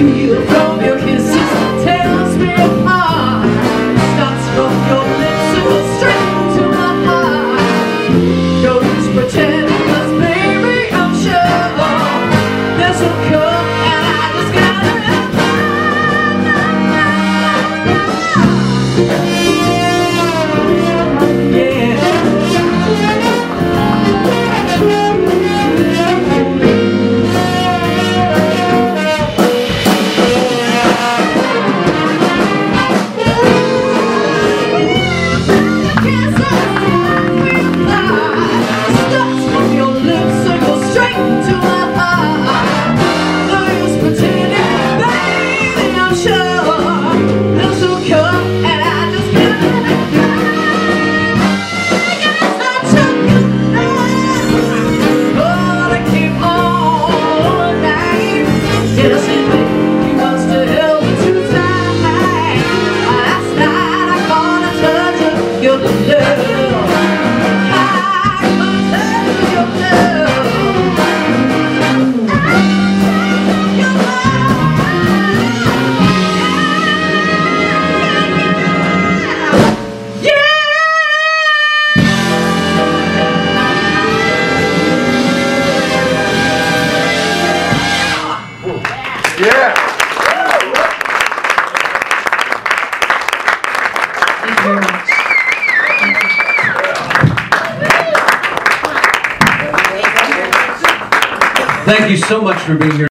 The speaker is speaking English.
feel from your kisses tears me apart. Starts from your lips and goes straight to my heart. Don't pretend, 'cause baby I'm sure this will come, and I just gotta Yeah. Thank you very much. Thank you so much for being here.